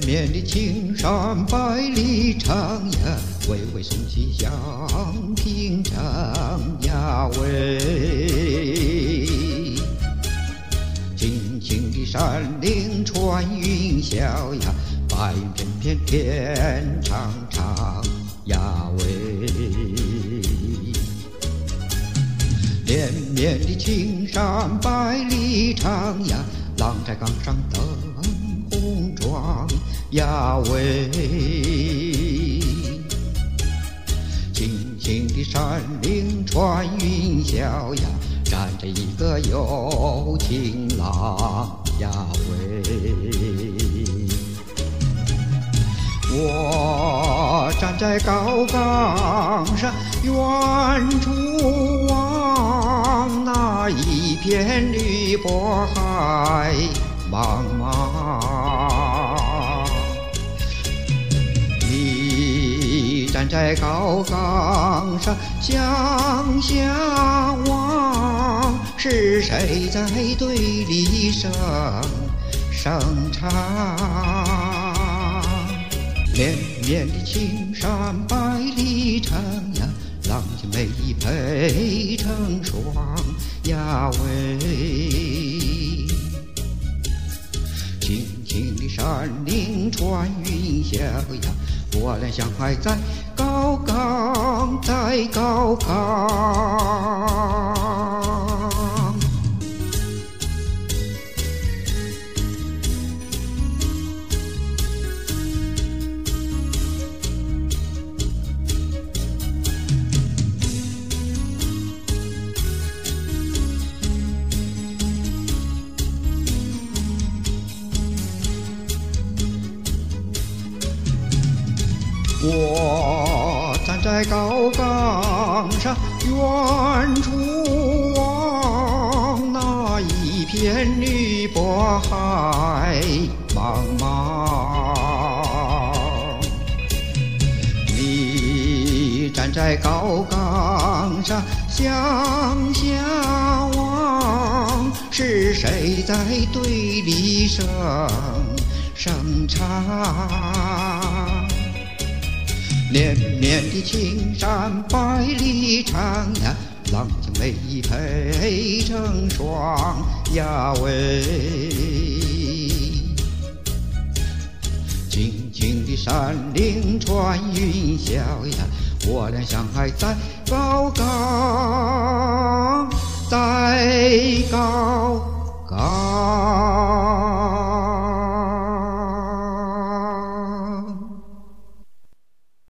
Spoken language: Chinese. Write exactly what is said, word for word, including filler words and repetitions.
绵的青山百里长呀，巍巍耸起响屏障呀喂。青青的山岭穿云霄呀，白云片片天长长呀喂。连绵的青山百里长呀，浪在岗上灯红妆呀喂。青青的山岭穿云霄呀，站着一个有情郎呀喂。我站在高岗上，远处望那一片绿波海茫茫。你站在高岗上向下望，是谁在对你声声唱？绵绵的青山百里长呀，浪迹美意配成双呀喂。青青的山岭穿云霄呀，我俩相爱在高岗，在高岗。我站在高岗上，远处望那一片绿波海茫茫。你站在高岗上向下望，是谁在对你声声唱？连绵的青山百里长呀，浪迹美意配成双呀喂。青青的山岭穿云霄呀，我俩相爱在高岗，在高岗。